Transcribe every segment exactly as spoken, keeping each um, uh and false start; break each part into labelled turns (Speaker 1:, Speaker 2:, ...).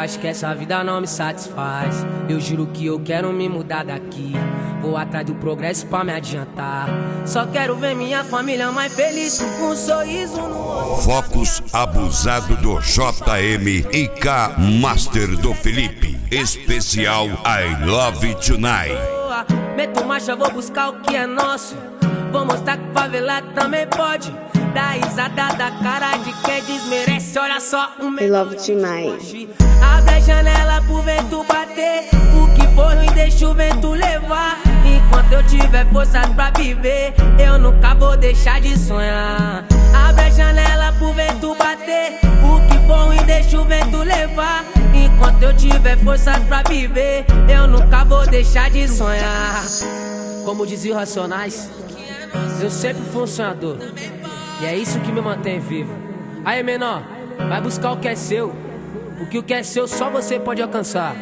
Speaker 1: acho que essa vida não me satisfaz. Eu juro que eu quero me mudar daqui. Vou atrás do progresso pra me adiantar. Só quero ver minha família mais feliz, com um sorriso no rosto.
Speaker 2: Focus abusado do J M e K Master do Felipe. Especial I Love Tonight.
Speaker 1: Meto marcha, vou buscar o que é nosso. Vou mostrar que favelado também pode. Dá risada da cara de quem desmerece. Olha só um
Speaker 3: I Love Tonight.
Speaker 1: Abre a janela pro vento bater. O que for ruim deixa o vento levar. Enquanto eu tiver forças pra viver, eu nunca vou deixar de sonhar. Abre a janela pro vento bater. O que for ruim deixa o vento levar. Enquanto eu tiver forças pra viver, eu nunca vou deixar de sonhar. Como diziam Racionais, eu sempre fui um sonhador, e é isso que me mantém vivo. Aí, menor, vai buscar o que é seu, porque o que é seu só você pode alcançar.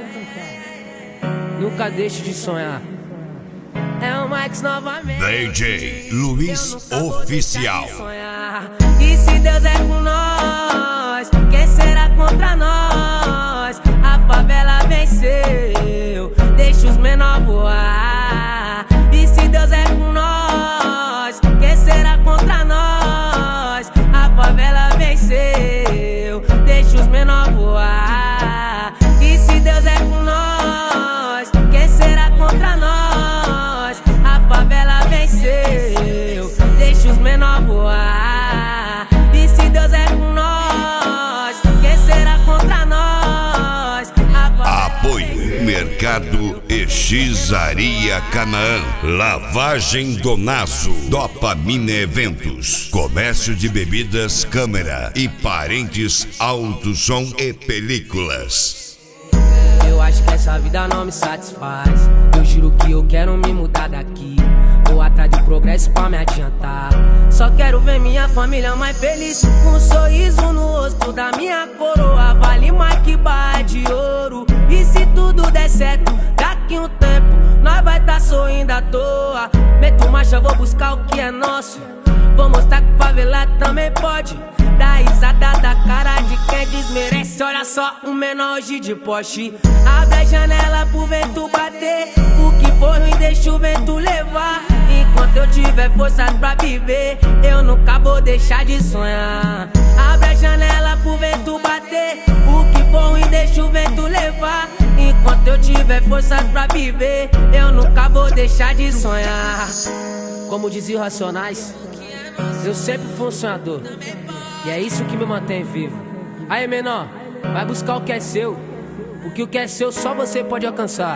Speaker 1: Nunca deixe de sonhar. É o Max novamente.
Speaker 2: D J Luiz Oficial.
Speaker 1: E se Deus é com nós, quem será contra nós? A favela venceu, deixa os menores voar. E se Deus é com nós, quem será contra nós? A favela venceu, deixa os menores voar. E se Deus é com nós, quem será contra nós? A favela venceu, deixa os menores voar. E se Deus é com nós, quem será contra nós?
Speaker 2: Apoio Mercado Exizaria Canaã, Lavagem Donazo, Dopamina Eventos, Comércio de Bebidas Câmara e Parentes Alto Som e Películas.
Speaker 1: Eu acho que essa vida não me satisfaz. Eu juro que eu quero me mudar daqui. Vou atrás do progresso pra me adiantar. Só quero ver minha família mais feliz, com um sorriso no rosto da minha coroa. Vale mais que barra de ouro. E se tudo der certo, daqui um tempo nós vai tá sorrindo à toa. Meto marcha, vou buscar o que é nosso. Vou mostrar que favelado também pode. Dá risada da cara de quem desmerece. Olha só um menor hoje de Porsche. Abre a janela pro vento bater. O que for ruim deixa o vento levar. Enquanto eu tiver forças pra viver, eu nunca vou deixar de sonhar. Abre a janela pro vento bater. O que for ruim deixa o vento levar. Enquanto eu tiver forças pra viver, eu nunca vou deixar de sonhar. Como diziam Racionais, eu sempre fui um sonhador, e é isso que me mantém vivo. Aí, menor, vai buscar o que é seu, porque o que é seu só você pode alcançar.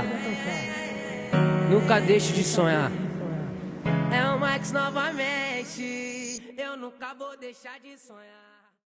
Speaker 1: Nunca deixe de sonhar. É o Max novamente. Eu nunca vou deixar de sonhar.